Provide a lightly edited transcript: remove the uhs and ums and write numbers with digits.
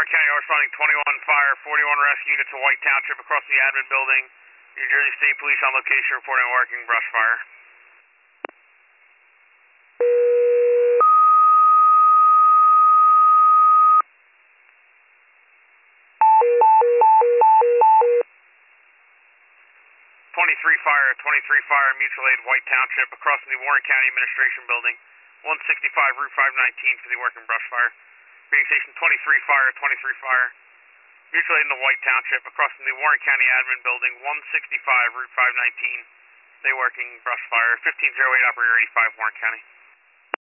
Warren County responding 21 fire, 41 rescue units to White Township across the admin building. New Jersey State Police on location reporting a working brush fire. Twenty-three fire, mutual aid, White Township, across from the Warren County Administration Building, 165 Route 519 for the working brush fire. Being station 23 fire, mutual aid in the White Township, across from the Warren County Admin Building, 165 Route 519. They working brush fire. 1508 operator 85 Warren County.